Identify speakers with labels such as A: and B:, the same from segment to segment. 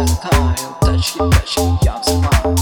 A: залетаю, тачки, я взрываю.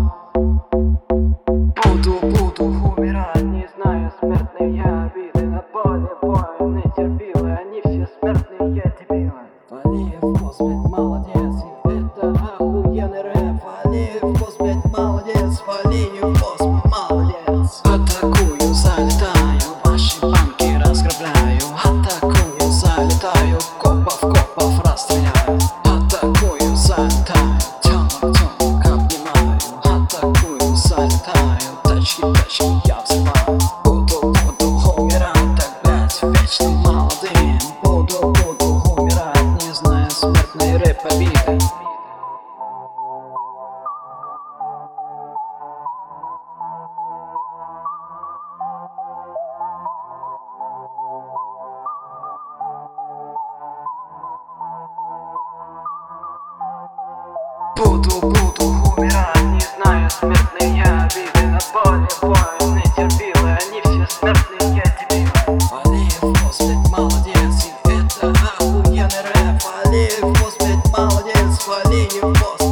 A: Буду умирать, не знаю, смертные обиды. На поле воины терпилы, они все смертные дебилы. Валиев, Космет, молодец, это охуенный рэп. Валиев, Космет, молодец, Валиев, Космет, молодец. Атакую, залетаю, ваши банки разграбляю. Атакую, залетаю, копов расстреляю. Атакую, залетаю, тёмок обнимаю. Атакую, залетаю, тачки, я взрываю. Буду умирать, так, блять, вечно молодым. Буду умирать, не зная смертной рэп-обиды. Буду умирать, не знаю смертные обиды. На поле воины терпилы, они все смертные дебилы. Валиев, Космет, молодец, это охуенный рэп. Валиев, Космет, молодец, Валиев, Космет.